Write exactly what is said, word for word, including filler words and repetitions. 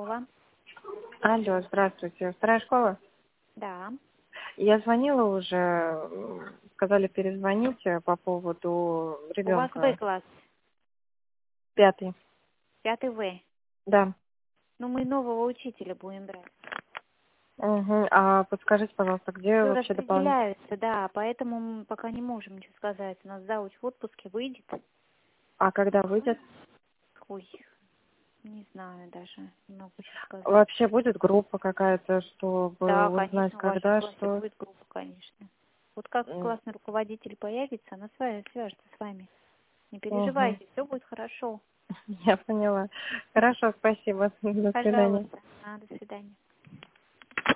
школа. Алло, здравствуйте. Вторая школа? Да. Я звонила уже, м, сказали перезвонить э, по поводу У вас ребенка. В-класс, Пятый. пятый В. Да. Ну, мы нового учителя будем брать. Угу. А подскажите, пожалуйста, где Все вообще дополнительно? распределяются, да, поэтому мы пока не можем ничего сказать. У нас зауч в отпуске выйдет. А когда выйдет? Ой, не знаю даже, не могу сейчас сказать. Вообще будет группа какая-то, чтобы Да, узнать, конечно, в вашем когда, классе что? будет группа, конечно. Вот как классный руководитель появится, она с вами свяжется с вами. Не Угу. переживайте, все будет хорошо. Я поняла. Хорошо, спасибо. До свидания. Пожалуйста. А, до свидания.